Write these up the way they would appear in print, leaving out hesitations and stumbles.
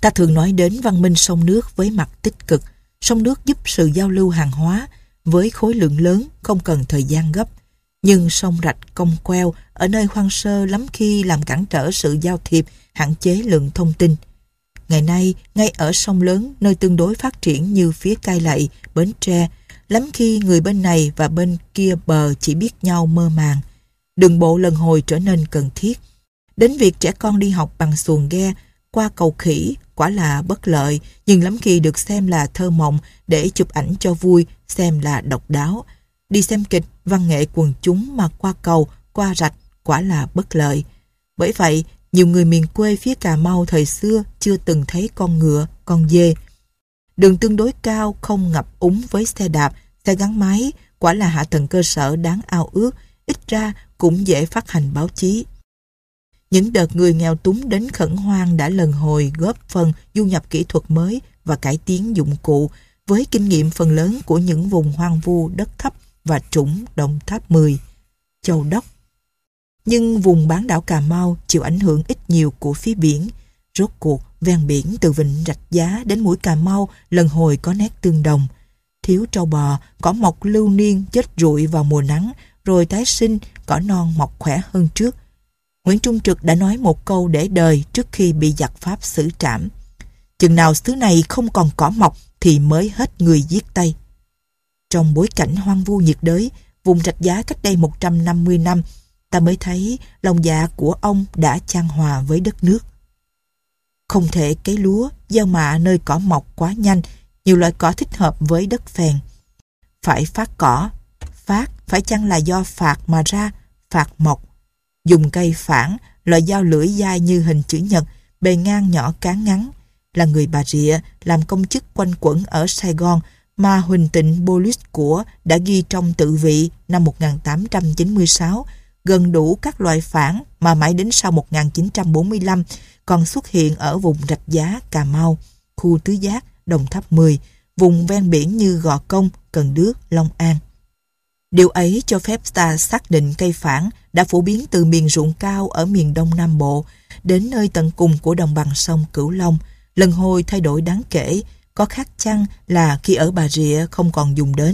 Ta thường nói đến văn minh sông nước với mặt tích cực. Sông nước giúp sự giao lưu hàng hóa với khối lượng lớn, không cần thời gian gấp. Nhưng sông rạch cong queo ở nơi hoang sơ lắm khi làm cản trở sự giao thiệp, hạn chế lượng thông tin. Ngày nay, ngay ở sông lớn, nơi tương đối phát triển như phía Cai Lậy, Bến Tre, lắm khi người bên này và bên kia bờ chỉ biết nhau mơ màng. Đường bộ lần hồi trở nên cần thiết. Đến việc trẻ con đi học bằng xuồng ghe qua cầu Khỉ quả là bất lợi, nhưng lắm khi được xem là thơ mộng để chụp ảnh cho vui, xem là độc đáo. Đi xem kịch, văn nghệ quần chúng mà qua cầu, qua rạch quả là bất lợi. Bởi vậy, nhiều người miền quê phía Cà Mau thời xưa chưa từng thấy con ngựa, con dê. Đường tương đối cao, không ngập úng với xe đạp, xe gắn máy, quả là hạ tầng cơ sở đáng ao ước, ít ra cũng dễ phát hành báo chí. Những đợt người nghèo túng đến khẩn hoang đã lần hồi góp phần du nhập kỹ thuật mới và cải tiến dụng cụ với kinh nghiệm phần lớn của những vùng hoang vu đất thấp và trũng Đồng Tháp 10, Châu Đốc. Nhưng vùng bán đảo Cà Mau chịu ảnh hưởng ít nhiều của phía biển. Rốt cuộc, ven biển từ vịnh Rạch Giá đến mũi Cà Mau lần hồi có nét tương đồng. Thiếu trâu bò, cỏ mọc lưu niên chết rụi vào mùa nắng, rồi tái sinh, cỏ non mọc khỏe hơn trước. Nguyễn Trung Trực đã nói một câu để đời trước khi bị giặc Pháp xử trảm: chừng nào xứ này không còn cỏ mọc thì mới hết người giết Tây. Trong bối cảnh hoang vu nhiệt đới, vùng Rạch Giá cách đây 150 năm, ta mới thấy lòng dạ của ông đã chan hòa với đất nước. Không thể cấy lúa, gieo mạ nơi cỏ mọc quá nhanh, nhiều loại cỏ thích hợp với đất phèn. Phải phát cỏ, phát phải chăng là do phạt mà ra, phạt mọc. Dùng cây phản, loại dao lưỡi dai như hình chữ nhật, bề ngang nhỏ cán ngắn. Là người Bà Rịa, làm công chức quanh quẩn ở Sài Gòn, mà Huỳnh Tịnh Bolis của đã ghi trong tự vị năm 1896, gần đủ các loại phản mà mãi đến sau 1945 còn xuất hiện ở vùng Rạch Giá, Cà Mau, khu Tứ Giác, Đồng Tháp 10, vùng ven biển như Gò Công, Cần Đước, Long An. Điều ấy cho phép ta xác định cây phản đã phổ biến từ miền ruộng cao ở miền Đông Nam Bộ đến nơi tận cùng của đồng bằng sông Cửu Long, lần hồi thay đổi đáng kể. Có khác chăng là khi ở Bà Rịa không còn dùng đến,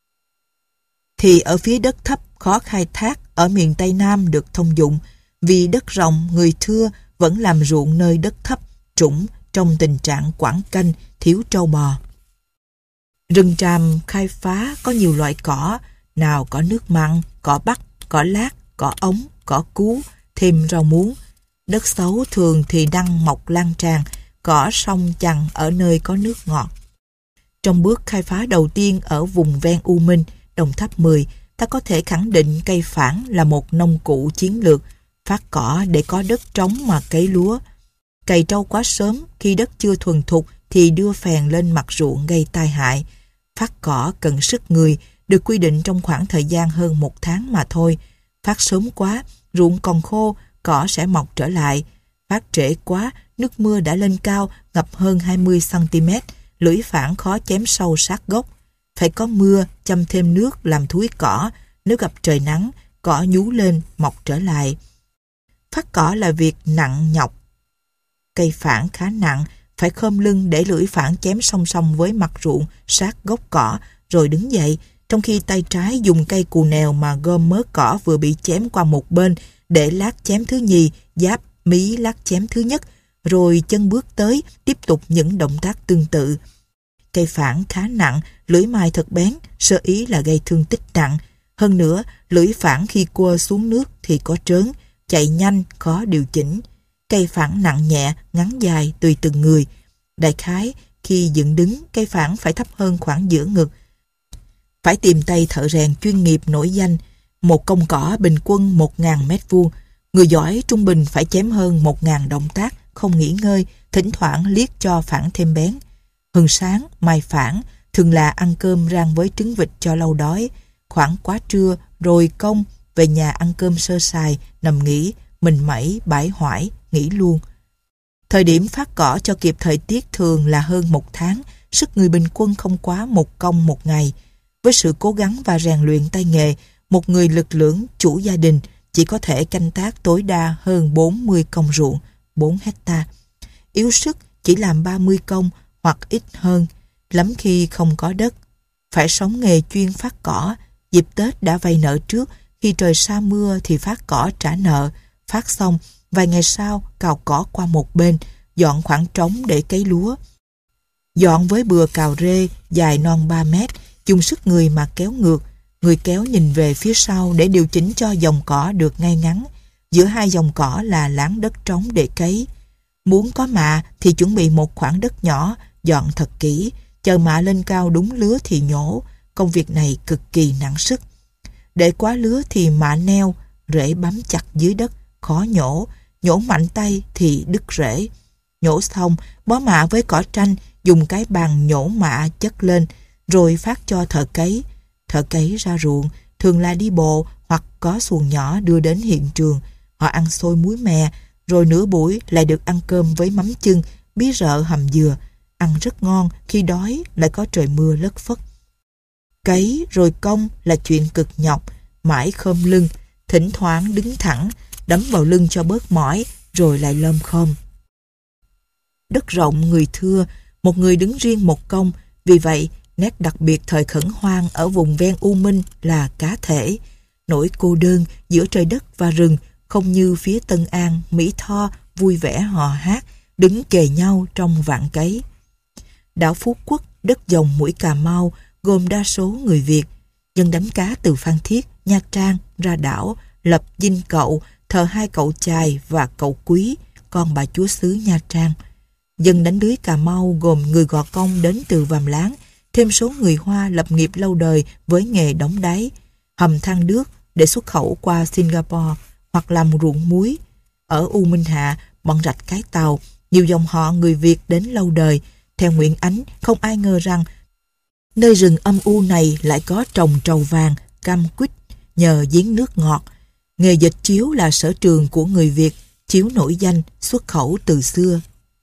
thì ở phía đất thấp khó khai thác ở miền Tây Nam được thông dụng, vì đất rộng người thưa vẫn làm ruộng nơi đất thấp, trũng trong tình trạng quảng canh, thiếu trâu bò. Rừng tràm khai phá có nhiều loại cỏ, nào cỏ nước mặn, cỏ bắc, cỏ lát, cỏ ống, cỏ cú, thêm rau muống. Đất xấu thường thì đăng mọc lan tràn, cỏ sông chằng ở nơi có nước ngọt. Trong bước khai phá đầu tiên ở vùng ven U Minh, Đồng Tháp 10, ta có thể khẳng định cây phản là một nông cụ chiến lược, phát cỏ để có đất trống mà cấy lúa. Cày trâu quá sớm, khi đất chưa thuần thục thì đưa phèn lên mặt ruộng gây tai hại. Phát cỏ cần sức người, được quy định trong khoảng thời gian hơn 1 tháng mà thôi. Phát sớm quá, ruộng còn khô, cỏ sẽ mọc trở lại. Phát trễ quá, nước mưa đã lên cao, ngập hơn 20 cm, lưỡi phản khó chém sâu sát gốc. Phải có mưa, chăm thêm nước làm thúi cỏ, nếu gặp trời nắng, cỏ nhú lên, mọc trở lại. Phát cỏ là việc nặng nhọc. Cây phản khá nặng, phải khom lưng để lưỡi phản chém song song với mặt ruộng, sát gốc cỏ, rồi đứng dậy, trong khi tay trái dùng cây cù nèo mà gom mớ cỏ vừa bị chém qua một bên, để lát chém thứ nhì, giáp mí lát chém thứ nhất, rồi chân bước tới, tiếp tục những động tác tương tự. Cây phản khá nặng, lưỡi mài thật bén, sơ ý là gây thương tích nặng. Hơn nữa, lưỡi phản khi cua xuống nước thì có trớn, chạy nhanh, khó điều chỉnh. Cây phản nặng nhẹ, ngắn dài tùy từng người. Đại khái, khi dựng đứng, cây phản phải thấp hơn khoảng giữa ngực. Phải tìm tay thợ rèn chuyên nghiệp nổi danh. Một công cỏ bình quân 1.000 mét vuông. Người giỏi trung bình phải chém hơn 1.000 động tác, không nghỉ ngơi, thỉnh thoảng liếc cho phản thêm bén. Hừng sáng, mai phản, thường là ăn cơm rang với trứng vịt cho lâu đói. Khoảng quá trưa, rồi công, về nhà ăn cơm sơ sài, nằm nghỉ, mình mẩy, bãi hoải, nghỉ luôn. Thời điểm phát cỏ cho kịp thời tiết thường là hơn 1 tháng, sức người bình quân không quá 1 công 1 ngày. Với sự cố gắng và rèn luyện tay nghề, một người lực lưỡng chủ gia đình chỉ có thể canh tác tối đa hơn 40 công ruộng, 4 hecta. Yếu sức chỉ làm 30 công hoặc ít hơn, lắm khi không có đất. Phải sống nghề chuyên phát cỏ, dịp Tết đã vay nợ trước, khi trời sa mưa thì phát cỏ trả nợ, phát xong, vài ngày sau cào cỏ qua một bên, dọn khoảng trống để cấy lúa. Dọn với bừa cào rê dài non 3 mét, dùng sức người mà kéo ngược. Người kéo nhìn về phía sau để điều chỉnh cho dòng cỏ được ngay ngắn. Giữa hai dòng cỏ là láng đất trống để cấy. Muốn có mạ thì chuẩn bị một khoảng đất nhỏ, dọn thật kỹ, chờ mạ lên cao đúng lứa thì nhổ. Công việc này cực kỳ nặng sức. Để quá lứa thì mạ neo, rễ bám chặt dưới đất, khó nhổ. Nhổ mạnh tay thì đứt rễ. Nhổ xong, bó mạ với cỏ tranh, dùng cái bàn nhổ mạ chất lên, rồi phát cho thợ cấy. Thợ cấy ra ruộng, thường là đi bộ hoặc có xuồng nhỏ đưa đến hiện trường. Họ ăn xôi muối mè, rồi nửa buổi lại được ăn cơm với mắm chưng, bí rợ hầm dừa. Ăn rất ngon, khi đói lại có trời mưa lất phất. Cấy rồi cong là chuyện cực nhọc, mãi khom lưng, thỉnh thoảng đứng thẳng, đấm vào lưng cho bớt mỏi, rồi lại lom khom. Đất rộng người thưa, một người đứng riêng một công, vì vậy nét đặc biệt thời khẩn hoang ở vùng ven U Minh là cá thể. Nỗi cô đơn giữa trời đất và rừng, không như phía Tân An, Mỹ Tho vui vẻ hò hát, đứng kề nhau trong vạn cấy. Đảo Phú Quốc, đất dòng mũi Cà Mau, gồm đa số người Việt. Dân đánh cá từ Phan Thiết, Nha Trang ra đảo, lập dinh cậu, thờ hai cậu chài và cậu Quý, con bà chúa xứ Nha Trang. Dân đánh lưới Cà Mau gồm người Gò Công đến từ Vàm Láng, thêm số người Hoa lập nghiệp lâu đời với nghề đóng đáy, hầm than nước để xuất khẩu qua Singapore hoặc làm ruộng muối. Ở U Minh Hạ, bọn rạch Cái Tàu, nhiều dòng họ người Việt đến lâu đời. Theo Nguyễn Ánh, không ai ngờ rằng nơi rừng âm u này lại có trồng trầu vàng, cam quýt nhờ giếng nước ngọt. Nghề dệt chiếu là sở trường của người Việt, chiếu nổi danh xuất khẩu từ xưa.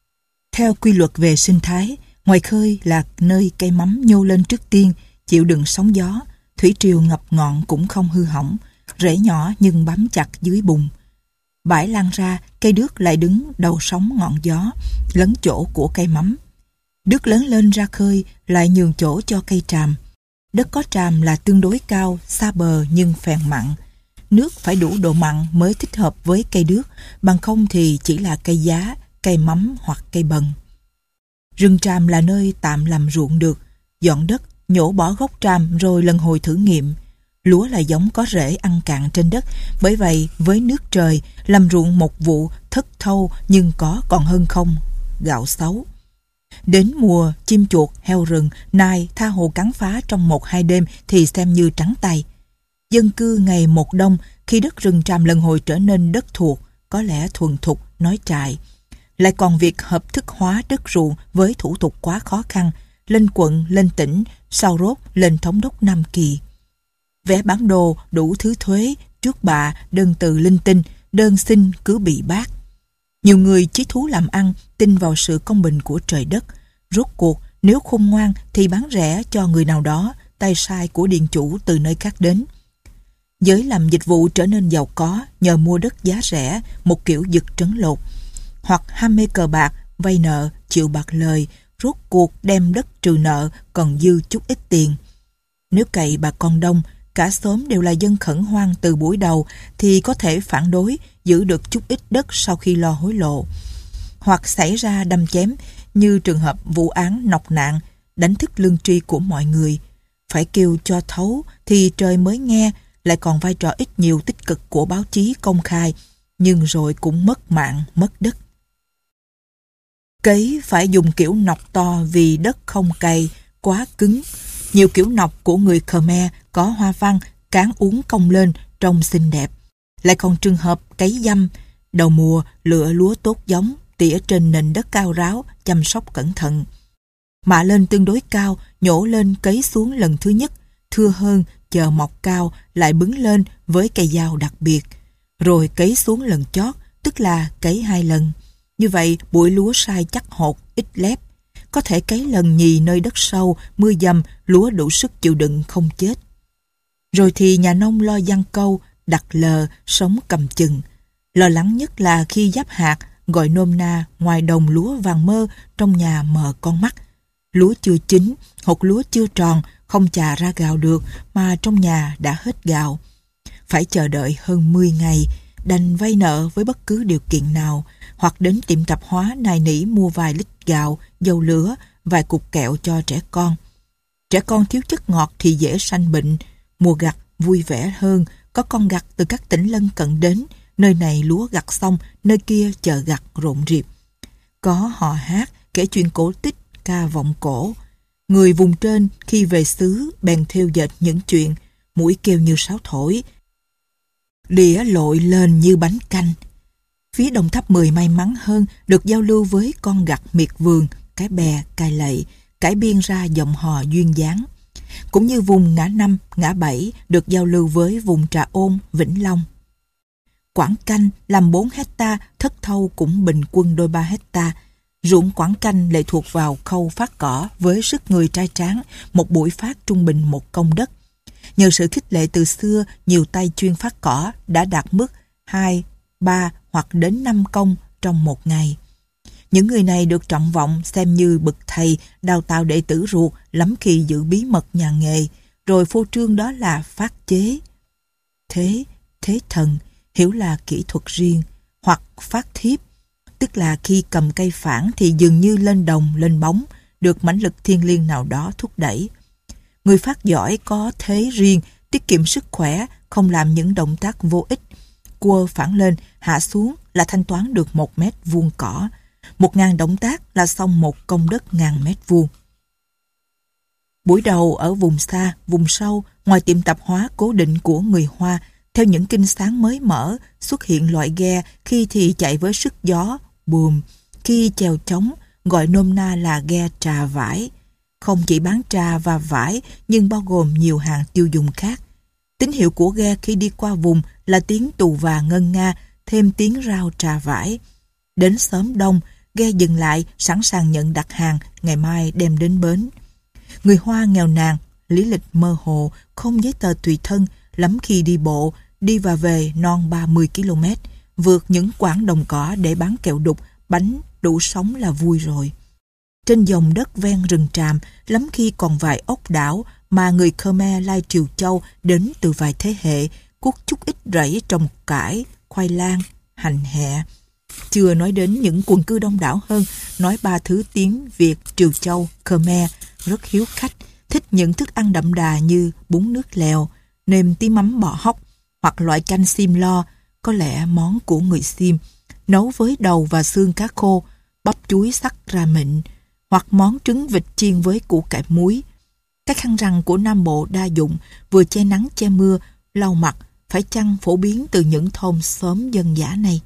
Theo quy luật về sinh thái, ngoài khơi là nơi cây mắm nhô lên trước tiên, chịu đựng sóng gió, thủy triều ngập ngọn cũng không hư hỏng, rễ nhỏ nhưng bám chặt dưới bùn. Bãi lan ra, cây đước lại đứng đầu sóng ngọn gió, lấn chỗ của cây mắm. Đước lớn lên ra khơi lại nhường chỗ cho cây tràm. Đất có tràm là tương đối cao, xa bờ nhưng phèn mặn. Nước phải đủ độ mặn mới thích hợp với cây đước, bằng không thì chỉ là cây giá, cây mắm hoặc cây bần. Rừng tràm là nơi tạm làm ruộng được, dọn đất, nhổ bỏ gốc tràm rồi lần hồi thử nghiệm. Lúa là giống có rễ ăn cạn trên đất, bởi vậy với nước trời, làm ruộng một vụ thất thâu nhưng có còn hơn không, gạo xấu. Đến mùa chim chuột, heo rừng, nai tha hồ cắn phá trong 1-2 đêm thì xem như trắng tay. Dân cư ngày một đông, khi đất rừng tràm lần hồi trở nên đất thuộc, có lẽ thuần thục, nói trại. Lại còn việc hợp thức hóa đất ruộng với thủ tục quá khó khăn, lên quận, lên tỉnh, sau rốt lên thống đốc Nam Kỳ. Vẽ bản đồ đủ thứ thuế, trước bạ, đơn từ linh tinh, đơn xin cứ bị bác. Nhiều người chí thú làm ăn, tin vào sự công bình của trời đất. Rốt cuộc, nếu khôn ngoan thì bán rẻ cho người nào đó, tay sai của điền chủ từ nơi khác đến. Giới làm dịch vụ trở nên giàu có nhờ mua đất giá rẻ, một kiểu giật trấn lột. Hoặc ham mê cờ bạc, vay nợ, chịu bạc lời, rốt cuộc đem đất trừ nợ còn dư chút ít tiền. Nếu cậy bà con đông, cả xóm đều là dân khẩn hoang từ buổi đầu thì có thể phản đối, giữ được chút ít đất sau khi lo hối lộ. Hoặc xảy ra đâm chém như trường hợp vụ án nọc nạn, đánh thức lương tri của mọi người. Phải kêu cho thấu thì trời mới nghe, lại còn vai trò ít nhiều tích cực của báo chí công khai, nhưng rồi cũng mất mạng, mất đất. Cấy phải dùng kiểu nọc to vì đất không cày, quá cứng. Nhiều kiểu nọc của người Khmer có hoa văn, cán uốn cong lên, trông xinh đẹp. Lại còn trường hợp cấy dăm, đầu mùa lựa lúa tốt giống, tỉa trên nền đất cao ráo, chăm sóc cẩn thận. Mạ lên tương đối cao, nhổ lên cấy xuống lần thứ nhất, thưa hơn, chờ mọc cao, lại bứng lên với cây dao đặc biệt. Rồi cấy xuống lần chót, tức là cấy 2 lần. Như vậy, bụi lúa sai chắc hột, ít lép. Có thể cấy lần nhì nơi đất sâu, mưa dầm, lúa đủ sức chịu đựng không chết. Rồi thì nhà nông lo giăng câu, đặt lờ, sống cầm chừng. Lo lắng nhất là khi giáp hạt, gọi nôm na ngoài đồng lúa vàng mơ trong nhà mờ con mắt. Lúa chưa chín, hột lúa chưa tròn, không chà ra gạo được mà trong nhà đã hết gạo. Phải chờ đợi hơn 10 ngày, đành vay nợ với bất cứ điều kiện nào, hoặc đến tiệm tạp hóa nài nỉ mua vài lít gạo, dầu lửa, vài cục kẹo cho trẻ con. Trẻ con thiếu chất ngọt thì dễ sanh bệnh. Mùa gặt vui vẻ hơn, có con gặt từ các tỉnh lân cận đến, nơi này lúa gặt xong, nơi kia chợ gặt rộn rịp. Có hò hát, kể chuyện cổ tích, ca vọng cổ. Người vùng trên khi về xứ bèn thêu dệt những chuyện, mũi kêu như sáo thổi, đĩa lội lên như bánh canh. Phía Đồng Tháp 10 may mắn hơn được giao lưu với con gặt miệt vườn, cái bè, cài lậy, cải biên ra dòng hò duyên dáng. Cũng như vùng ngã 5, ngã 7 được giao lưu với vùng Trà Ôn, Vĩnh Long. Quảng Canh làm 4 hecta, Thất Thâu cũng bình quân đôi 3 hecta. Ruộng Quảng Canh lệ thuộc vào khâu phát cỏ với sức người trai tráng, một buổi phát trung bình 1 công đất. Nhờ sự khích lệ từ xưa, nhiều tay chuyên phát cỏ đã đạt mức 2, 3 hoặc đến 5 công trong một ngày. Những người này được trọng vọng xem như bậc thầy đào tạo đệ tử ruột, lắm khi giữ bí mật nhà nghề, rồi phô trương đó là phát chế. Thế thần, hiểu là kỹ thuật riêng, hoặc phát thiếp, tức là khi cầm cây phản thì dường như lên đồng, lên bóng, được mãnh lực thiên liêng nào đó thúc đẩy. Người phát giỏi có thế riêng, tiết kiệm sức khỏe, không làm những động tác vô ích. Cua phản lên, hạ xuống là thanh toán được 1 mét vuông cỏ. 1000 động tác là xong 1 công đất 1000 mét vuông. Buổi đầu ở vùng xa, vùng sâu, ngoài tiệm tạp hóa cố định của người Hoa, theo những kinh sáng mới mở, xuất hiện loại ghe khi thì chạy với sức gió, buồm, khi chèo trống, gọi nôm na là ghe trà vải. Không chỉ bán trà và vải, nhưng bao gồm nhiều hàng tiêu dùng khác. Tín hiệu của ghe khi đi qua vùng là tiếng tù và ngân nga, thêm tiếng rao trà vải. Đến xóm đông, ghe dừng lại, sẵn sàng nhận đặt hàng, ngày mai đem đến bến. Người Hoa nghèo nàn, lý lịch mơ hồ, không giấy tờ tùy thân, lắm khi đi bộ, đi và về non 30 km, vượt những quãng đồng cỏ để bán kẹo đục, bánh, đủ sống là vui rồi. Trên dòng đất ven rừng tràm, lắm khi còn vài ốc đảo mà người Khmer lai Triều Châu đến từ vài thế hệ, cuốc chút ít rẫy trồng cải, khoai lang, hành hẹ. Chưa nói đến những quần cư đông đảo hơn, nói 3 thứ tiếng Việt, Triều Châu, Khmer, rất hiếu khách, thích những thức ăn đậm đà như bún nước lèo, nêm tí mắm bò hóc, hoặc loại canh sim lo, có lẽ món của người Sim, nấu với đầu và xương cá khô, bắp chuối sắc ra mịn, hoặc món trứng vịt chiên với củ cải muối. Các khăn răng của Nam Bộ đa dụng, vừa che nắng che mưa, lau mặt, phải chăng phổ biến từ những thôn xóm dân dã này.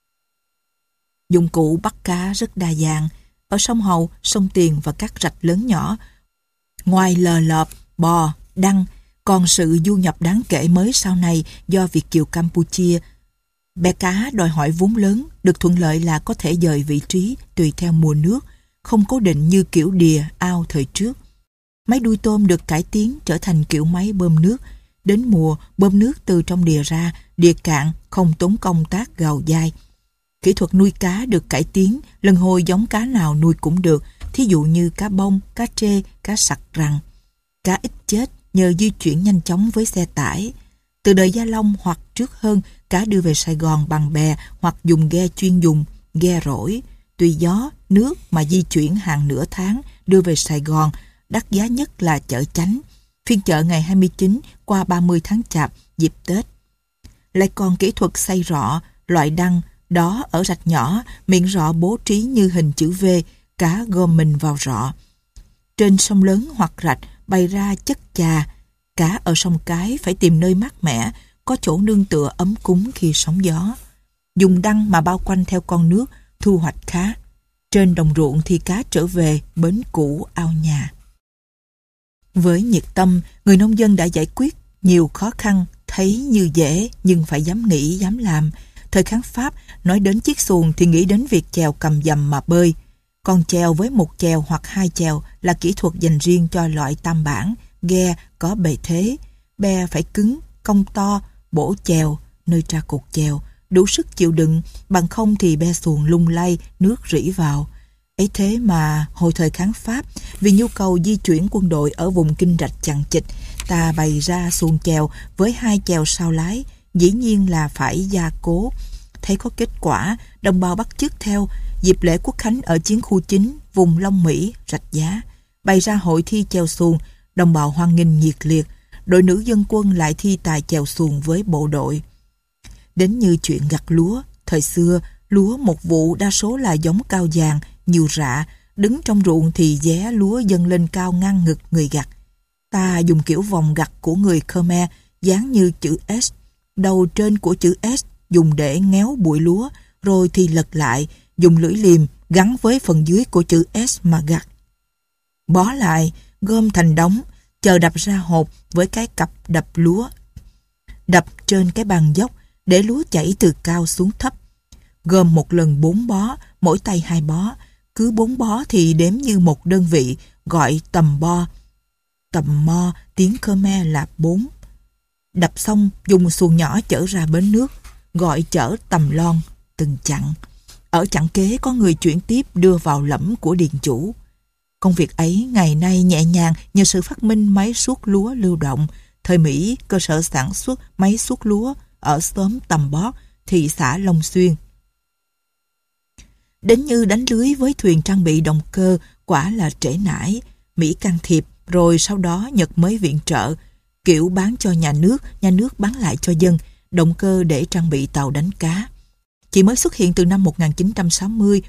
Dụng cụ bắt cá rất đa dạng, ở sông Hậu, sông Tiền và các rạch lớn nhỏ. Ngoài lờ lợp, bò, đăng, còn sự du nhập đáng kể mới sau này do Việt kiều Campuchia. Bè cá đòi hỏi vốn lớn, được thuận lợi là có thể dời vị trí tùy theo mùa nước, không cố định như kiểu đìa, ao thời trước. Máy đuôi tôm được cải tiến trở thành kiểu máy bơm nước. Đến mùa, bơm nước từ trong đìa ra, đìa cạn, không tốn công tác gào dai. Kỹ thuật nuôi cá được cải tiến, lần hồi giống cá nào nuôi cũng được, thí dụ như cá bông, cá trê, cá sặc rằn. Cá ít chết nhờ di chuyển nhanh chóng với xe tải. Từ đời Gia Long hoặc trước hơn, cá đưa về Sài Gòn bằng bè hoặc dùng ghe chuyên dùng, ghe rỗi. Tùy gió, nước mà di chuyển hàng nửa tháng đưa về Sài Gòn, đắt giá nhất là chợ Chánh, phiên chợ ngày 29 qua 30 tháng Chạp, dịp Tết. Lại còn kỹ thuật xay rọ, loại đăng, đó ở rạch nhỏ, miệng rọ bố trí như hình chữ V, cá gom mình vào rọ. Trên sông lớn hoặc rạch bày ra chất chà, cá ở sông Cái phải tìm nơi mát mẻ, có chỗ nương tựa ấm cúng khi sóng gió. Dùng đăng mà bao quanh theo con nước, thu hoạch khá. Trên đồng ruộng thì cá trở về bến cũ ao nhà. Với nhiệt tâm, người nông dân đã giải quyết nhiều khó khăn, thấy như dễ nhưng phải dám nghĩ, dám làm. Thời kháng Pháp, nói đến chiếc xuồng thì nghĩ đến việc chèo cầm dầm mà bơi. Còn chèo với 1 chèo hoặc 2 chèo là kỹ thuật dành riêng cho loại tam bản, ghe có bề thế. Be phải cứng, cong to, bổ chèo, nơi tra cột chèo, đủ sức chịu đựng, bằng không thì be xuồng lung lay, nước rỉ vào. Ấy thế mà hồi thời kháng Pháp, vì nhu cầu di chuyển quân đội ở vùng kinh rạch chằng chịt, ta bày ra xuồng chèo với 2 chèo sau lái, dĩ nhiên là phải gia cố. Thấy có kết quả, đồng bào bắt chước theo. Dịp lễ Quốc khánh ở chiến khu 9, vùng Long Mỹ, Rạch Giá, bày ra hội thi chèo xuồng, đồng bào hoan nghênh nhiệt liệt. Đội nữ dân quân lại thi tài chèo xuồng với bộ đội. Đến như chuyện gặt lúa, thời xưa, lúa một vụ đa số là giống cao vàng, nhiều rạ, đứng trong ruộng thì vé lúa dâng lên cao ngang ngực người gặt. Ta dùng kiểu vòng gặt của người Khmer, dán như chữ S. Đầu trên của chữ S dùng để ngéo bụi lúa, rồi thì lật lại, dùng lưỡi liềm gắn với phần dưới của chữ S mà gặt. Bó lại, gom thành đống, chờ đập ra hộp với cái cặp đập lúa. Đập trên cái bàn dốc, để lúa chảy từ cao xuống thấp. Gom một lần 4 bó, mỗi tay 2 bó. Cứ 4 bó thì đếm như một đơn vị, gọi tầm bo. Tầm mo, tiếng Khmer là 4. Đập xong, dùng xuồng nhỏ chở ra bến nước, gọi chở tầm lon, từng chặng. Ở chặng kế có người chuyển tiếp đưa vào lẫm của điền chủ. Công việc ấy ngày nay nhẹ nhàng nhờ sự phát minh máy suốt lúa lưu động. Thời Mỹ, cơ sở sản xuất máy suốt lúa ở xóm Tầm Bót, thị xã Long Xuyên. Đến như đánh lưới với thuyền trang bị động cơ, quả là trễ nải. Mỹ can thiệp, rồi sau đó Nhật mới viện trợ, kiểu bán cho nhà nước bán lại cho dân, động cơ để trang bị tàu đánh cá. Chỉ mới xuất hiện từ năm 1960,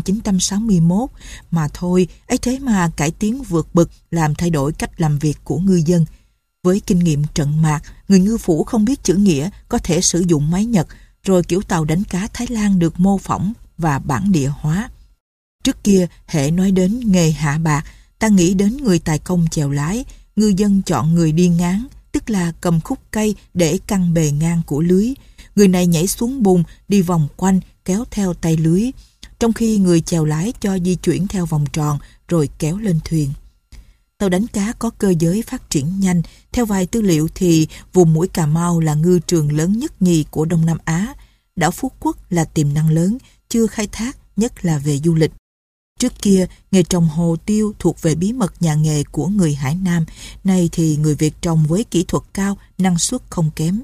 1961 mà thôi, ấy thế mà cải tiến vượt bậc làm thay đổi cách làm việc của ngư dân. Với kinh nghiệm trận mạc, người ngư phủ không biết chữ nghĩa có thể sử dụng máy Nhật, rồi kiểu tàu đánh cá Thái Lan được mô phỏng và bản địa hóa. Trước kia, hễ nói đến nghề hạ bạc, ta nghĩ đến người tài công chèo lái, ngư dân chọn người đi ngán, tức là cầm khúc cây để căng bề ngang của lưới. Người này nhảy xuống bùn, đi vòng quanh, kéo theo tay lưới, trong khi người chèo lái cho di chuyển theo vòng tròn, rồi kéo lên thuyền. Tàu đánh cá có cơ giới phát triển nhanh. Theo vài tư liệu thì vùng mũi Cà Mau là ngư trường lớn nhất nhì của Đông Nam Á. Đảo Phú Quốc là tiềm năng lớn, chưa khai thác, nhất là về du lịch. Trước kia, nghề trồng hồ tiêu thuộc về bí mật nhà nghề của người Hải Nam. Nay thì người Việt trồng với kỹ thuật cao, năng suất không kém.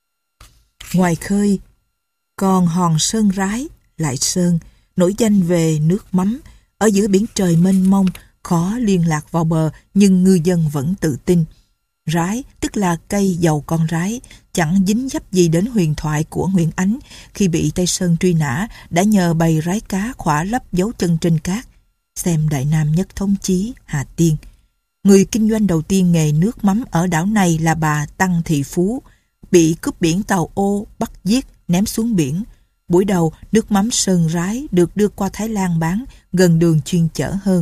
Ngoài khơi, còn hòn Sơn Rái, Lại Sơn, nổi danh về nước mắm. Ở giữa biển trời mênh mông, khó liên lạc vào bờ, nhưng ngư dân vẫn tự tin. Rái, tức là cây dầu con rái, chẳng dính dấp gì đến huyền thoại của Nguyễn Ánh khi bị Tây Sơn truy nã, đã nhờ bầy rái cá khỏa lấp dấu chân trên cát. Xem Đại Nam Nhất Thống Chí, Hà Tiên. Người kinh doanh đầu tiên nghề nước mắm ở đảo này là bà Tăng Thị Phú, bị cướp biển tàu ô bắt giết, ném xuống biển. Buổi đầu, nước mắm Sơn Rái được đưa qua Thái Lan bán, gần đường chuyên chở hơn.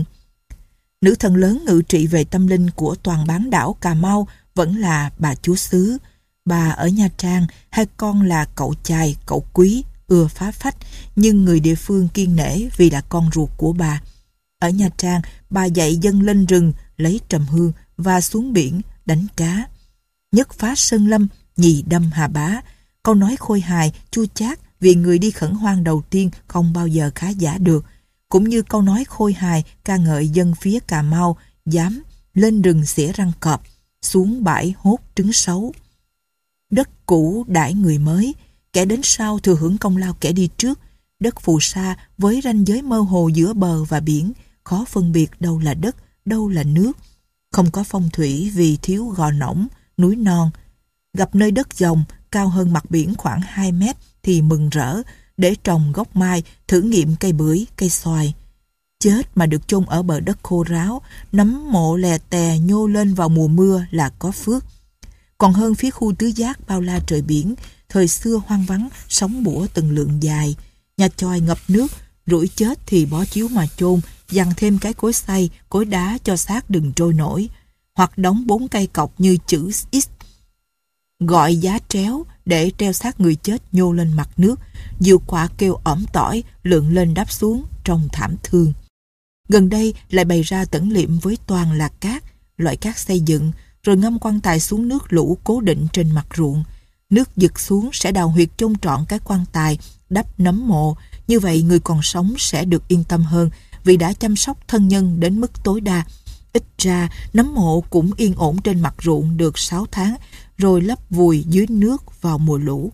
Nữ thần lớn ngự trị về tâm linh của toàn bán đảo Cà Mau vẫn là bà chúa xứ. Bà ở Nha Trang, hai con là cậu chài, cậu quý, ưa phá phách, nhưng người địa phương kiêng nể vì là con ruột của bà. Ở Nha Trang, bà dạy dân lên rừng, lấy trầm hương và xuống biển, đánh cá. Nhất phá sơn lâm, nhì đâm hà bá. Câu nói khôi hài, chua chát vì người đi khẩn hoang đầu tiên không bao giờ khá giả được. Cũng như câu nói khôi hài ca ngợi dân phía Cà Mau dám lên rừng xỉa răng cọp, xuống bãi hốt trứng sấu. Đất cũ đãi người mới, kẻ đến sau thừa hưởng công lao kẻ đi trước. Đất phù sa với ranh giới mơ hồ giữa bờ và biển, khó phân biệt đâu là đất, đâu là nước. Không có phong thủy vì thiếu gò nõng, núi non. Gặp nơi đất dòng cao hơn mặt biển khoảng 2 mét thì mừng rỡ, để trồng gốc mai, thử nghiệm cây bưởi, cây xoài. Chết mà được chôn ở bờ đất khô ráo, nấm mộ lè tè nhô lên vào mùa mưa là có phước. Còn hơn phía khu tứ giác bao la trời biển, thời xưa hoang vắng, sóng bủa từng lượng dài. Nhà chòi ngập nước, rủi chết thì bó chiếu mà chôn, dằn thêm cái cối xay, cối đá cho xác đừng trôi nổi. Hoặc đóng 4 cây cọc như chữ X, gọi giá tréo để treo xác người chết nhô lên mặt nước. Diều quạ kêu ỏm tỏi, lượn lên đáp xuống, trông thảm thương. Gần đây lại bày ra tẩn liệm với toàn là cát, loại cát xây dựng, rồi ngâm quan tài xuống nước lũ cố định trên mặt ruộng. Nước giật xuống sẽ đào huyệt chôn trọn cái quan tài, đắp nấm mộ. Như vậy người còn sống sẽ được yên tâm hơn vì đã chăm sóc thân nhân đến mức tối đa. Ít ra nấm mộ cũng yên ổn trên mặt ruộng được 6 tháng, rồi lấp vùi dưới nước vào mùa lũ.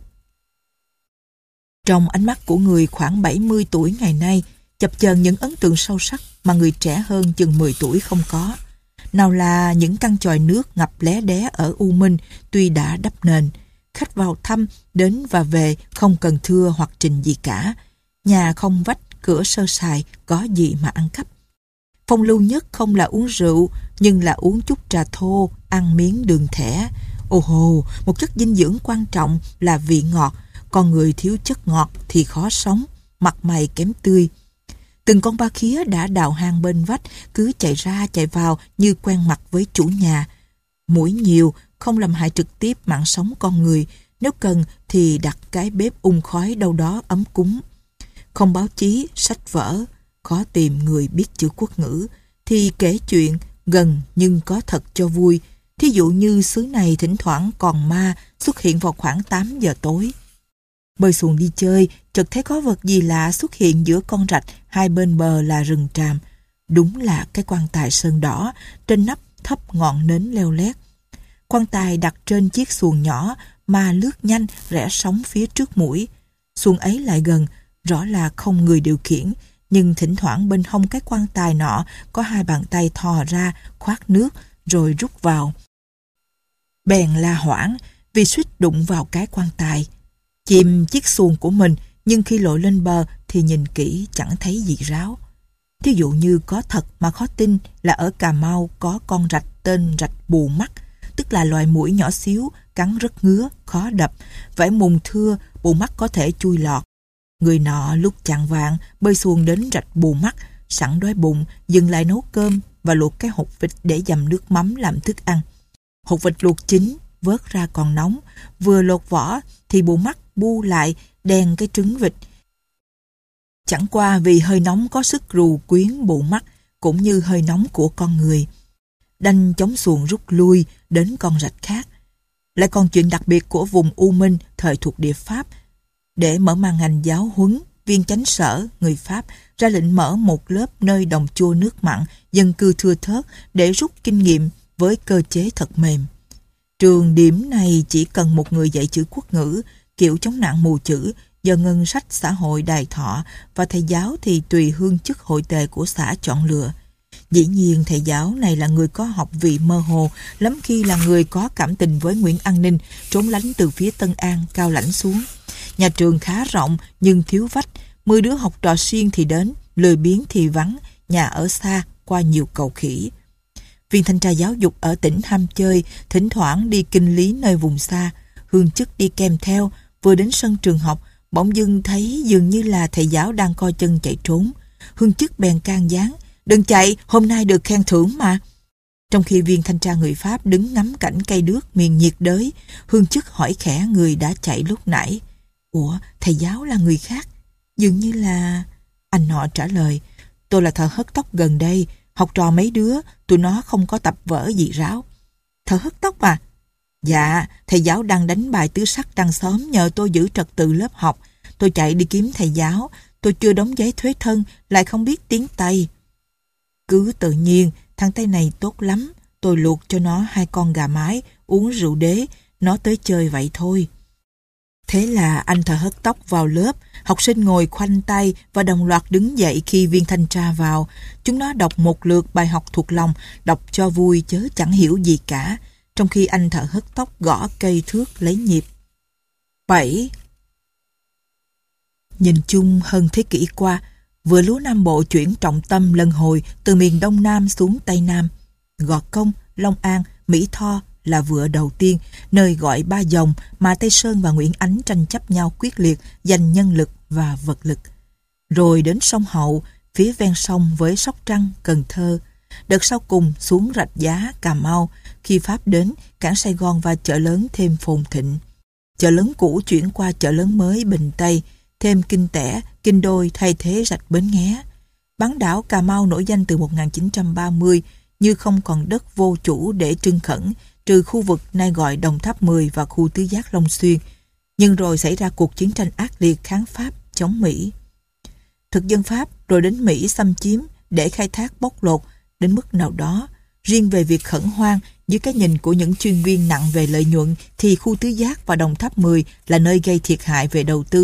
Trong ánh mắt của người khoảng 70 tuổi ngày nay, chập chờn những ấn tượng sâu sắc mà người trẻ hơn chừng 10 tuổi không có. Nào là những căn chòi nước ngập lé đé ở U Minh tuy đã đắp nền. Khách vào thăm, đến và về không cần thưa hoặc trình gì cả. Nhà không vách, cửa sơ sài, có gì mà ăn cắp. Phong lưu nhất không là uống rượu, nhưng là uống chút trà thô, ăn miếng đường thẻ. Ồ hồ, một chất dinh dưỡng quan trọng là vị ngọt. Con người thiếu chất ngọt thì khó sống, mặt mày kém tươi. Từng con ba khía đã đào hang bên vách, cứ chạy ra chạy vào như quen mặt với chủ nhà. Muỗi nhiều, không làm hại trực tiếp mạng sống con người. Nếu cần thì đặt cái bếp khói đâu đó ấm cúng. Không báo chí, sách vở, khó tìm người biết chữ quốc ngữ, thì kể chuyện gần nhưng có thật cho vui. Thí dụ như xứ này thỉnh thoảng còn ma xuất hiện vào khoảng 8 giờ tối. Bơi xuồng đi chơi, chợt thấy có vật gì lạ xuất hiện giữa con rạch, hai bên bờ là rừng tràm. Đúng là cái quan tài sơn đỏ, trên nắp thấp ngọn nến leo lét. Quan tài đặt trên chiếc xuồng nhỏ mà lướt nhanh rẽ sóng phía trước mũi. Xuồng ấy lại gần, rõ là không người điều khiển, nhưng thỉnh thoảng bên hông cái quan tài nọ có hai bàn tay thò ra khoát nước rồi rút vào. Bèn la hoảng vì suýt đụng vào cái quan tài. Chìm chiếc xuồng của mình, nhưng khi lội lên bờ thì nhìn kỹ chẳng thấy gì ráo. Thí dụ như có thật mà khó tin là ở Cà Mau có con rạch tên rạch Bù Mắt, tức là loài muỗi nhỏ xíu, cắn rất ngứa, khó đập, vảy mùng thưa, bù mắt có thể chui lọt. Người nọ lúc chạng vạng bơi xuồng đến rạch Bù Mắt, sẵn đói bụng, dừng lại nấu cơm và luộc cái hột vịt để dầm nước mắm làm thức ăn. Hột vịt luộc chín, vớt ra còn nóng, vừa lột vỏ thì Bù Mắt bu lại đèn cái trứng vịt. Chẳng qua vì hơi nóng có sức rù quyến Bù Mắt, cũng như hơi nóng của con người. Đành chống xuồng rút lui đến con rạch khác. Lại còn chuyện đặc biệt của vùng U Minh thời thuộc địa Pháp. Để mở màn ngành giáo huấn, viên chánh sở người Pháp ra lệnh mở một lớp nơi đồng chua nước mặn, dân cư thưa thớt để rút kinh nghiệm với cơ chế thật mềm. Trường điểm này chỉ cần một người dạy chữ quốc ngữ, kiểu chống nạn mù chữ, do ngân sách xã hội đài thọ, và thầy giáo thì tùy hương chức hội tề của xã chọn lựa. Dĩ nhiên thầy giáo này là người có học vị mơ hồ, lắm khi là người có cảm tình với Nguyễn An Ninh, trốn lánh từ phía Tân An, Cao Lãnh xuống. Nhà trường khá rộng nhưng thiếu vách, 10 đứa học trò siêng thì đến, lười biếng thì vắng, nhà ở xa, qua nhiều cầu khỉ. Viên thanh tra giáo dục ở tỉnh ham chơi, thỉnh thoảng đi kinh lý nơi vùng xa, hương chức đi kèm theo, vừa đến sân trường học, bỗng dưng thấy dường như là thầy giáo đang co chân chạy trốn. Hương chức bèn can gián, đừng chạy, hôm nay được khen thưởng mà. Trong khi viên thanh tra người Pháp đứng ngắm cảnh cây đước miền nhiệt đới, hương chức hỏi khẽ người đã chạy lúc nãy. Ủa, thầy giáo là người khác? Dường như là... Anh nọ trả lời, tôi là thợ hớt tóc gần đây, học trò mấy đứa, tụi nó không có tập vở gì ráo. Thợ hớt tóc à? Dạ, thầy giáo đang đánh bài tứ sắc đằng xóm nhờ tôi giữ trật tự lớp học. Tôi chạy đi kiếm thầy giáo, tôi chưa đóng giấy thuế thân, lại không biết tiếng Tây. Cứ tự nhiên, thằng Tây này tốt lắm, tôi luộc cho nó 2 con gà mái, uống rượu đế, nó tới chơi vậy thôi. Thế là anh thợ hớt tóc vào lớp, học sinh ngồi khoanh tay và đồng loạt đứng dậy khi viên thanh tra vào. Chúng nó đọc một lượt bài học thuộc lòng, đọc cho vui chớ chẳng hiểu gì cả, trong khi anh thợ hớt tóc gõ cây thước lấy nhịp. 7. Nhìn chung hơn thế kỷ qua, vừa lúa Nam Bộ chuyển trọng tâm lần hồi từ miền Đông Nam xuống Tây Nam. Gò Công, Long An, Mỹ Tho là vựa đầu tiên, nơi gọi 3 dòng mà Tây Sơn và Nguyễn Ánh tranh chấp nhau quyết liệt giành nhân lực và vật lực. Rồi đến sông Hậu, phía ven sông với Sóc Trăng, Cần Thơ. Đợt sau cùng xuống Rạch Giá, Cà Mau. Khi Pháp đến, cảng Sài Gòn và chợ lớn thêm phồn thịnh. Chợ lớn cũ chuyển qua chợ lớn mới Bình Tây, thêm Kinh Tẻ, Kinh Đôi thay thế rạch Bến Nghé. Bán đảo Cà Mau nổi danh từ 1930, như không còn đất vô chủ để trưng khẩn, trừ khu vực nay gọi Đồng Tháp 10 và khu tứ giác Long Xuyên. Nhưng rồi xảy ra cuộc chiến tranh ác liệt kháng Pháp chống Mỹ. Thực dân Pháp rồi đến Mỹ xâm chiếm để khai thác bóc lột đến mức nào đó. Riêng về việc khẩn hoang, dưới cái nhìn của những chuyên viên nặng về lợi nhuận, thì khu tứ giác và Đồng Tháp 10 là nơi gây thiệt hại về đầu tư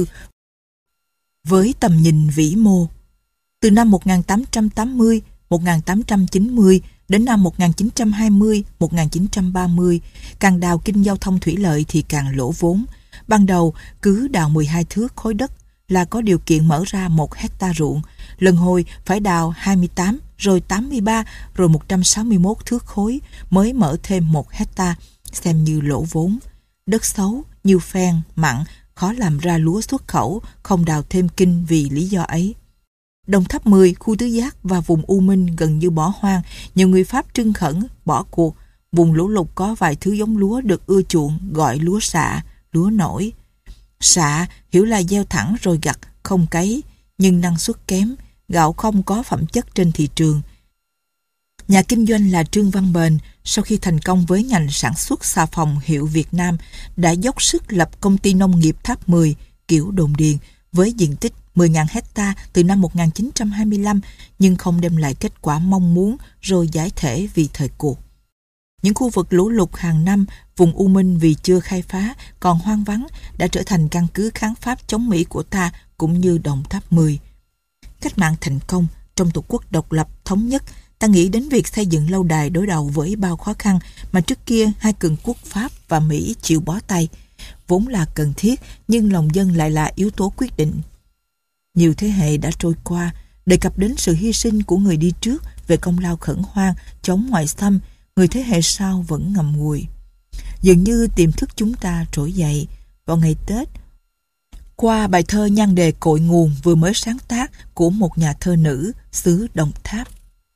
với tầm nhìn vĩ mô. Từ năm 1880, 1890 đến năm 1920, 1930, càng đào kinh giao thông thủy lợi thì càng lỗ vốn. Ban đầu, cứ đào 12 thước khối đất là có điều kiện mở ra 1 hecta ruộng. Lần hồi phải đào 28, rồi 83, rồi 161 thước khối mới mở thêm 1 hecta, xem như lỗ vốn. Đất xấu, nhiều phèn, mặn, khó làm ra lúa xuất khẩu, không đào thêm kinh vì lý do ấy. Đồng Tháp 10, khu tứ giác và vùng U Minh gần như bỏ hoang, nhiều người Pháp trưng khẩn, bỏ cuộc. Vùng lũ lụt có vài thứ giống lúa được ưa chuộng, gọi lúa xạ, lúa nổi. Xạ hiểu là gieo thẳng rồi gặt, không cấy, nhưng năng suất kém, gạo không có phẩm chất trên thị trường. Nhà kinh doanh là Trương Văn Bền, sau khi thành công với ngành sản xuất xà phòng hiệu Việt Nam, đã dốc sức lập công ty nông nghiệp Tháp 10, kiểu đồn điền, với diện tích 10.000 hecta từ năm 1925, nhưng không đem lại kết quả mong muốn, rồi giải thể vì thời cuộc. Những khu vực lũ lụt hàng năm, vùng U Minh vì chưa khai phá, còn hoang vắng, đã trở thành căn cứ kháng Pháp chống Mỹ của ta, cũng như Đồng Tháp 10. Cách mạng thành công, trong tổ quốc độc lập, thống nhất, ta nghĩ đến việc xây dựng lâu đài đối đầu với bao khó khăn mà trước kia hai cường quốc Pháp và Mỹ chịu bó tay. Vốn là cần thiết, nhưng lòng dân lại là yếu tố quyết định. Nhiều thế hệ đã trôi qua, đề cập đến sự hy sinh của người đi trước về công lao khẩn hoang, chống ngoại xâm, người thế hệ sau vẫn ngậm ngùi. Dường như tiềm thức chúng ta trỗi dậy vào ngày Tết, qua bài thơ nhan đề Cội Nguồn vừa mới sáng tác của một nhà thơ nữ xứ Đồng Tháp.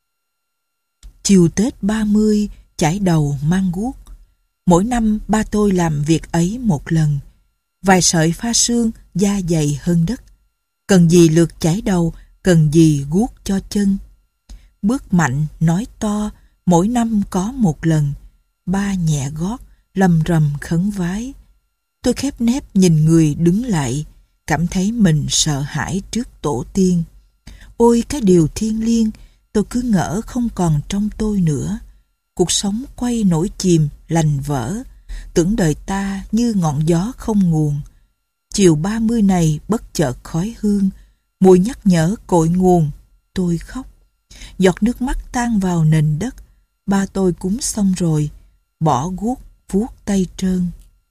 Chiều Tết 30 chải đầu mang guốc, mỗi năm ba tôi làm việc ấy một lần. Vài sợi pha sương, da dày hơn đất. Cần gì lượt chải đầu, cần gì guốc cho chân. Bước mạnh, nói to, mỗi năm có một lần. Ba nhẹ gót, lầm rầm khấn vái. Tôi khép nép nhìn người đứng lại, cảm thấy mình sợ hãi trước tổ tiên. Ôi cái điều thiêng liêng, tôi cứ ngỡ không còn trong tôi nữa. Cuộc sống quay nổi chìm, lành vỡ, tưởng đời ta như ngọn gió không nguồn. Chiều 30 này bất chợt khói hương, mùi nhắc nhở cội nguồn, tôi khóc. Giọt nước mắt tan vào nền đất, ba tôi cúng xong rồi, bỏ guốc vuốt tay trơn.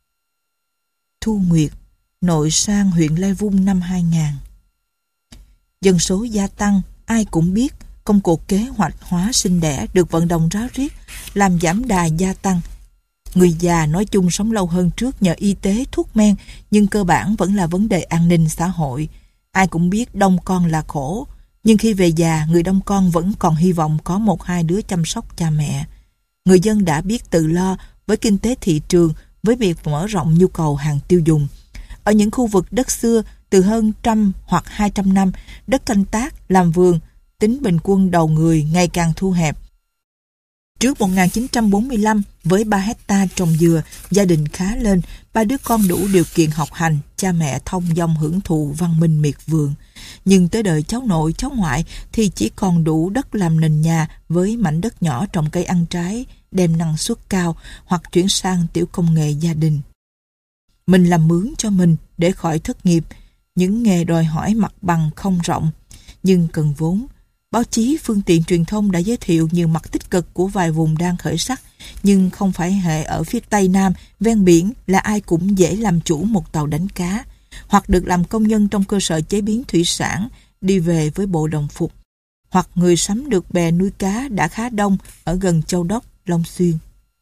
Thu Nguyệt, nội sang huyện Lai Vung năm 2000. Dân số gia tăng, ai cũng biết công cuộc kế hoạch hóa sinh đẻ được vận động ráo riết, làm giảm đà gia tăng. Người già nói chung sống lâu hơn trước nhờ y tế, thuốc men, nhưng cơ bản vẫn là vấn đề an ninh xã hội. Ai cũng biết đông con là khổ, nhưng khi về già, người đông con vẫn còn hy vọng có 1-2 đứa chăm sóc cha mẹ. Người dân đã biết tự lo với kinh tế thị trường, với việc mở rộng nhu cầu hàng tiêu dùng. Ở những khu vực đất xưa, từ hơn 100 hoặc 200 năm, đất canh tác, làm vườn, tính bình quân đầu người ngày càng thu hẹp. Trước 1945, với 3 hecta trồng dừa, gia đình khá lên, 3 đứa con đủ điều kiện học hành, cha mẹ thông dong hưởng thụ văn minh miệt vườn. Nhưng tới đời cháu nội, cháu ngoại thì chỉ còn đủ đất làm nền nhà với mảnh đất nhỏ trồng cây ăn trái, đem năng suất cao hoặc chuyển sang tiểu công nghệ gia đình. Mình làm mướn cho mình để khỏi thất nghiệp, những nghề đòi hỏi mặt bằng không rộng, nhưng cần vốn. Báo chí, phương tiện truyền thông đã giới thiệu nhiều mặt tích cực của vài vùng đang khởi sắc, nhưng không phải hệ ở phía Tây Nam, ven biển là ai cũng dễ làm chủ một tàu đánh cá, hoặc được làm công nhân trong cơ sở chế biến thủy sản, đi về với bộ đồng phục, hoặc người sắm được bè nuôi cá đã khá đông ở gần Châu Đốc, Long Xuyên.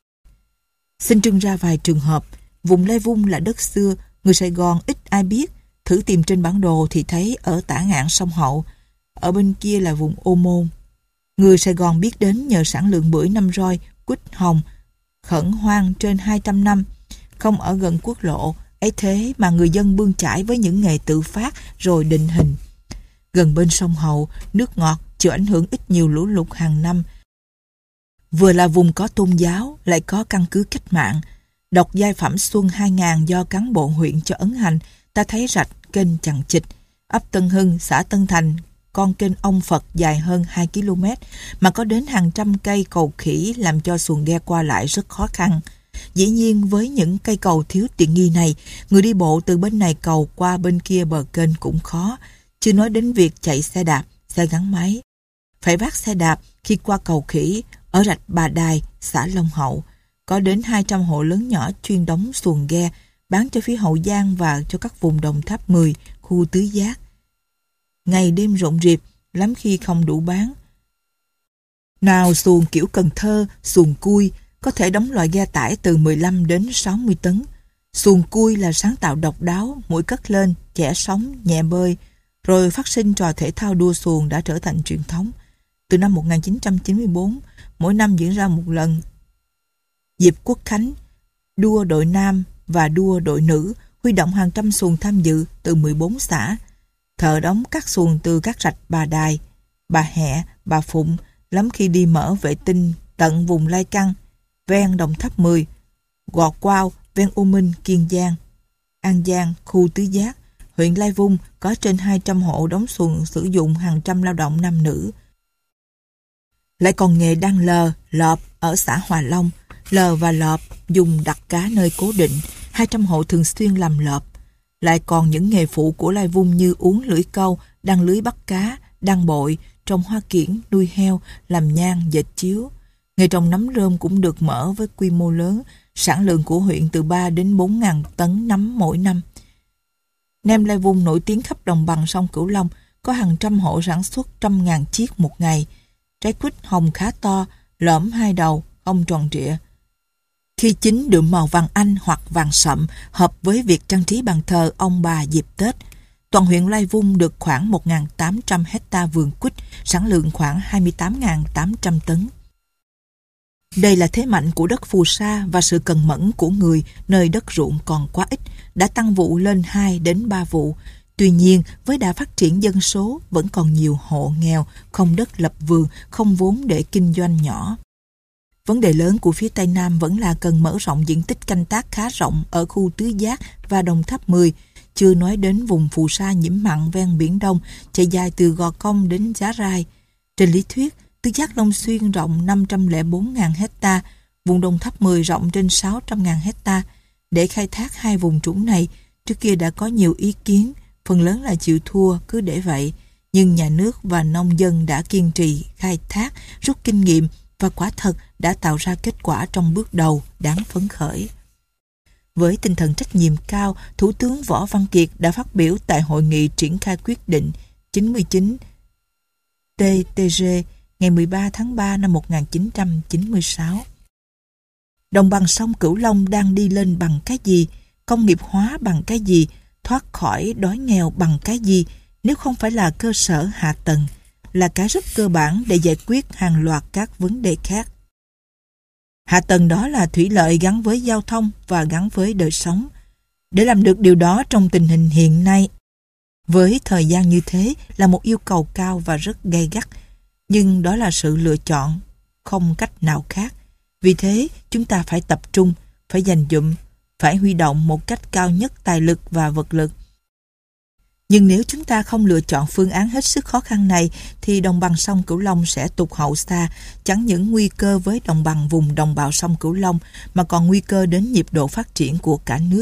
Xin trưng ra vài trường hợp. Vùng Lai Vung là đất xưa, người Sài Gòn ít ai biết, thử tìm trên bản đồ thì thấy ở tả ngạn sông Hậu. Ở bên kia là vùng Ô Môn. Người Sài Gòn biết đến nhờ sản lượng bưởi năm roi, quýt hồng, khẩn hoang trên 200 năm, không ở gần quốc lộ, ấy thế mà người dân bươn chải với những nghề tự phát rồi định hình. Gần bên sông Hậu, nước ngọt chịu ảnh hưởng ít nhiều lũ lụt hàng năm. Vừa là vùng có tôn giáo, lại có căn cứ cách mạng. Đọc giai phẩm Xuân 2000 do cán bộ huyện cho ấn hành, ta thấy rạch kênh chằng chịt. Ấp Tân Hưng, xã Tân Thành, con kênh ông Phật dài hơn 2 km, mà có đến hàng trăm cây cầu khỉ làm cho xuồng ghe qua lại rất khó khăn. Dĩ nhiên với những cây cầu thiếu tiện nghi này, người đi bộ từ bên này cầu qua bên kia bờ kênh cũng khó, chưa nói đến việc chạy xe đạp, xe gắn máy. Phải vác xe đạp khi qua cầu khỉ ở rạch Bà Đài, xã Long Hậu. Có đến 200 hộ lớn nhỏ chuyên đóng xuồng ghe, bán cho phía Hậu Giang và cho các vùng Đồng Tháp 10, khu Tứ Giác. Ngày đêm rộn rịp, lắm khi không đủ bán. Nào xuồng kiểu Cần Thơ, xuồng cui, có thể đóng loại ghe tải từ 15 đến 60 tấn. Xuồng cui là sáng tạo độc đáo, mũi cất lên, chẻ sóng, nhẹ bơi, rồi phát sinh trò thể thao đua xuồng đã trở thành truyền thống. Từ năm 1994, mỗi năm diễn ra một lần. Dịp Quốc Khánh, đua đội nam và đua đội nữ, huy động hàng trăm xuồng tham dự từ 14 xã. Thợ đóng các xuồng từ các rạch Bà Đài, Bà Hẹ, Bà Phụng, lắm khi đi mở vệ tinh tận vùng Lai Căng, ven Đồng Tháp 10, Gò Quao, ven U Minh, Kiên Giang, An Giang, khu Tứ Giác, huyện Lai Vung có trên 200 hộ đóng xuồng sử dụng hàng trăm lao động nam nữ. Lại còn nghề đăng lờ, lợp ở xã Hòa Long. Lờ và lợp dùng đặt cá nơi cố định, 200 hộ thường xuyên làm lợp. Lại còn những nghề phụ của Lai Vung như uốn lưỡi câu, đăng lưới bắt cá, đăng bội, trồng hoa kiển, nuôi heo, làm nhang, dệt chiếu. Nghề trồng nấm rơm cũng được mở với quy mô lớn, sản lượng của huyện từ 3 đến 4 ngàn tấn nấm mỗi năm. Nem Lai Vung nổi tiếng khắp đồng bằng sông Cửu Long, có hàng trăm hộ sản xuất 100.000 chiếc một ngày. Trái quýt hồng khá to, lõm 2 đầu, không tròn trịa. Khi chín đượm màu vàng anh hoặc vàng sậm, hợp với việc trang trí bàn thờ ông bà dịp Tết. Toàn huyện Lai Vung được khoảng 1.800 hecta vườn quýt, sản lượng khoảng 28.800 tấn. Đây là thế mạnh của đất phù sa và sự cần mẫn của người nơi đất ruộng còn quá ít, đã tăng vụ lên 2 đến 3 vụ. Tuy nhiên, với đà phát triển dân số, vẫn còn nhiều hộ nghèo, không đất lập vườn, không vốn để kinh doanh nhỏ. Vấn đề lớn của phía Tây Nam vẫn là cần mở rộng diện tích canh tác khá rộng ở khu Tứ Giác và Đồng Tháp 10, chưa nói đến vùng phù sa nhiễm mặn ven Biển Đông, chạy dài từ Gò Công đến Giá Rai. Trên lý thuyết, Tứ Giác Long Xuyên rộng 504.000 hecta, vùng Đồng Tháp 10 rộng trên 600.000 hecta. Để khai thác hai vùng trũng này, trước kia đã có nhiều ý kiến, phần lớn là chịu thua, cứ để vậy. Nhưng nhà nước và nông dân đã kiên trì khai thác, rút kinh nghiệm và quả thật đã tạo ra kết quả trong bước đầu đáng phấn khởi. Với tinh thần trách nhiệm cao, Thủ tướng Võ Văn Kiệt đã phát biểu tại hội nghị triển khai quyết định 99 TTG ngày 13 tháng 3 năm 1996. Đồng bằng sông Cửu Long đang đi lên bằng cái gì? Công nghiệp hóa bằng cái gì? Thoát khỏi đói nghèo bằng cái gì? Nếu không phải là cơ sở hạ tầng, là cái rất cơ bản để giải quyết hàng loạt các vấn đề khác. Hạ tầng đó là thủy lợi gắn với giao thông và gắn với đời sống. Để làm được điều đó trong tình hình hiện nay, với thời gian như thế là một yêu cầu cao và rất gay gắt, nhưng đó là sự lựa chọn, không cách nào khác. Vì thế, chúng ta phải tập trung, phải dành dụm, phải huy động một cách cao nhất tài lực và vật lực. Nhưng nếu chúng ta không lựa chọn phương án hết sức khó khăn này, thì đồng bằng sông Cửu Long sẽ tụt hậu xa, chẳng những nguy cơ với đồng bằng vùng đồng bào sông Cửu Long, mà còn nguy cơ đến nhịp độ phát triển của cả nước.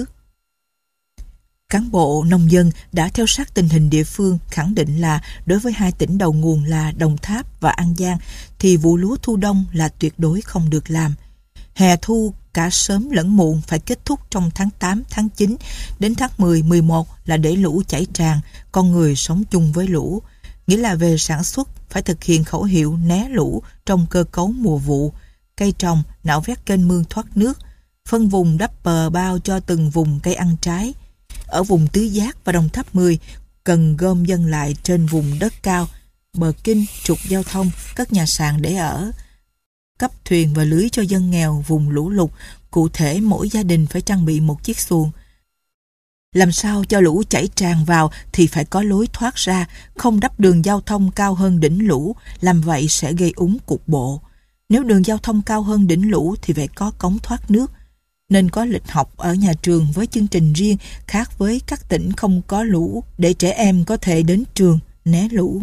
Cán bộ nông dân đã theo sát tình hình địa phương khẳng định là đối với hai tỉnh đầu nguồn là Đồng Tháp và An Giang thì vụ lúa thu đông là tuyệt đối không được làm. Hè thu cả sớm lẫn muộn phải kết thúc trong tháng 8, tháng 9, đến tháng 10, 11 là để lũ chảy tràn, con người sống chung với lũ. Nghĩa là về sản xuất phải thực hiện khẩu hiệu né lũ trong cơ cấu mùa vụ, cây trồng, nạo vét kênh mương thoát nước, phân vùng đắp bờ bao cho từng vùng cây ăn trái. Ở vùng Tứ Giác và Đồng Tháp 10 cần gom dân lại trên vùng đất cao, bờ kinh, trục giao thông, cất nhà sàn để ở, cấp thuyền và lưới cho dân nghèo vùng lũ lụt. Cụ thể mỗi gia đình phải trang bị một chiếc xuồng. Làm sao cho lũ chảy tràn vào thì phải có lối thoát ra, không đắp đường giao thông cao hơn đỉnh lũ, làm vậy sẽ gây úng cục bộ. Nếu đường giao thông cao hơn đỉnh lũ thì phải có cống thoát nước, nên có lịch học ở nhà trường với chương trình riêng khác với các tỉnh không có lũ để trẻ em có thể đến trường né lũ.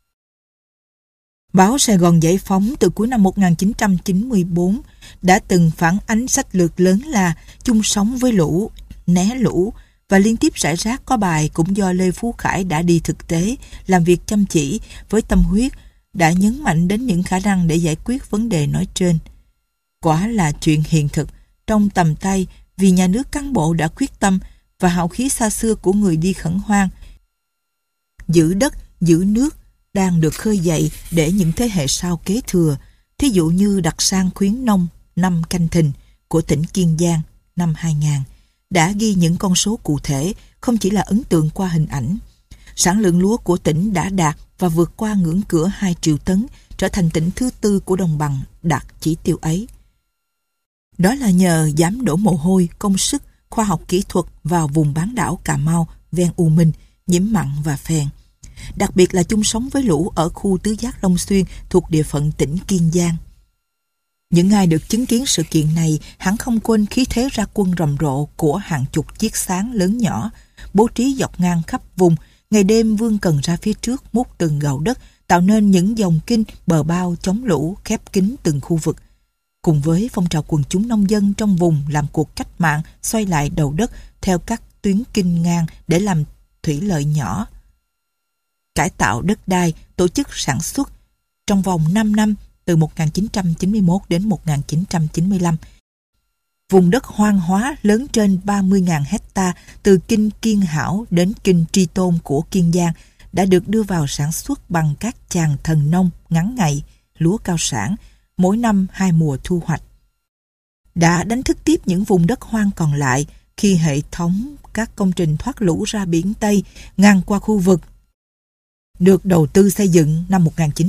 Báo Sài Gòn Giải phóng từ cuối năm 1994 đã từng phản ánh sách lược lớn là chung sống với lũ, né lũ, và liên tiếp rải rác có bài cũng do Lê Phú Khải đã đi thực tế, làm việc chăm chỉ với tâm huyết, đã nhấn mạnh đến những khả năng để giải quyết vấn đề nói trên. Quả là chuyện hiện thực, trong tầm tay vì nhà nước cán bộ đã quyết tâm và hào khí xa xưa của người đi khẩn hoang. Giữ đất, giữ nước đang được khơi dậy để những thế hệ sau kế thừa, thí dụ như đặc sản khuyến nông năm Canh Thìn của tỉnh Kiên Giang năm 2000 đã ghi những con số cụ thể, không chỉ là ấn tượng qua hình ảnh. Sản lượng lúa của tỉnh đã đạt và vượt qua ngưỡng cửa 2 triệu tấn, trở thành tỉnh thứ 4 của đồng bằng đạt chỉ tiêu ấy. Đó là nhờ dám đổ mồ hôi, công sức, khoa học kỹ thuật vào vùng bán đảo Cà Mau, ven U Minh, nhiễm mặn và phèn. Đặc biệt là chung sống với lũ ở khu tứ giác Long Xuyên thuộc địa phận tỉnh Kiên Giang. Những ai được chứng kiến sự kiện này hẳn không quên khí thế ra quân rầm rộ của hàng chục chiếc sáng lớn nhỏ, bố trí dọc ngang khắp vùng, ngày đêm vươn cần ra phía trước múc từng gạo đất, tạo nên những dòng kinh bờ bao chống lũ khép kín từng khu vực. Cùng với phong trào quần chúng nông dân trong vùng làm cuộc cách mạng xoay lại đầu đất theo các tuyến kinh ngang để làm thủy lợi nhỏ, cải tạo đất đai, tổ chức sản xuất. Trong vòng 5 năm, từ 1991 đến 1995, vùng đất hoang hóa lớn trên 30.000 hecta từ kinh Kiên Hảo đến kinh Tri Tôn của Kiên Giang đã được đưa vào sản xuất bằng các chàng thần nông ngắn ngày, lúa cao sản, mỗi năm 2 mùa thu hoạch. Đã đánh thức tiếp những vùng đất hoang còn lại khi hệ thống các công trình thoát lũ ra biển Tây ngang qua khu vực được đầu tư xây dựng năm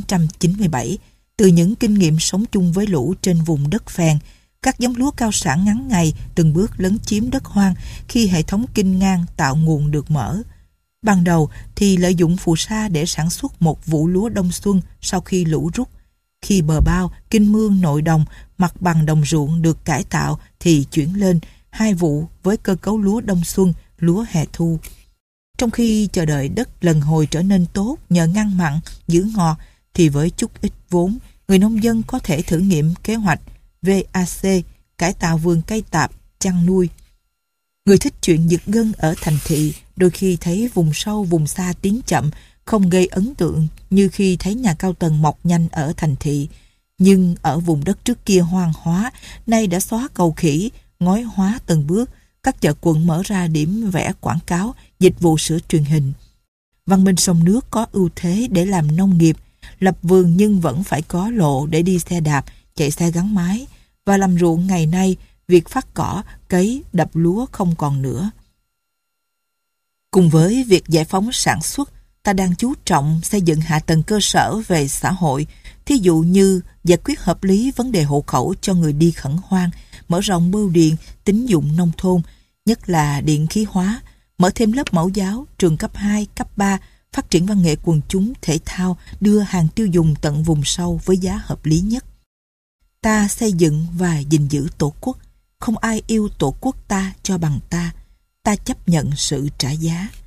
1997. Từ những kinh nghiệm sống chung với lũ trên vùng đất phèn, các giống lúa cao sản ngắn ngày từng bước lấn chiếm đất hoang khi hệ thống kinh ngang tạo nguồn được mở. Ban đầu thì lợi dụng phù sa để sản xuất một vụ lúa đông xuân sau khi lũ rút. Khi bờ bao, kinh mương nội đồng, mặt bằng đồng ruộng được cải tạo thì chuyển lên 2 vụ với cơ cấu lúa đông xuân, lúa hè thu. Trong khi chờ đợi đất lần hồi trở nên tốt nhờ ngăn mặn, giữ ngọt, thì với chút ít vốn, người nông dân có thể thử nghiệm kế hoạch VAC, cải tạo vườn cây tạp, chăn nuôi. Người thích chuyện giật gân ở thành thị đôi khi thấy vùng sâu vùng xa tiến chậm, không gây ấn tượng như khi thấy nhà cao tầng mọc nhanh ở thành thị. Nhưng ở vùng đất trước kia hoang hóa, nay đã xóa cầu khỉ, ngói hóa từng bước, các chợ quận mở ra điểm vẽ quảng cáo, dịch vụ sửa truyền hình. Văn minh sông nước có ưu thế để làm nông nghiệp, lập vườn nhưng vẫn phải có lộ để đi xe đạp, chạy xe gắn máy, và làm ruộng ngày nay, việc phát cỏ, cấy, đập lúa không còn nữa. Cùng với việc giải phóng sản xuất, ta đang chú trọng xây dựng hạ tầng cơ sở về xã hội, thí dụ như giải quyết hợp lý vấn đề hộ khẩu cho người đi khẩn hoang, mở rộng bưu điện, tín dụng nông thôn, nhất là điện khí hóa, mở thêm lớp mẫu giáo, trường cấp 2, cấp 3, phát triển văn nghệ quần chúng, thể thao, đưa hàng tiêu dùng tận vùng sâu với giá hợp lý nhất. Ta xây dựng và gìn giữ Tổ quốc, không ai yêu Tổ quốc ta cho bằng ta, ta chấp nhận sự trả giá.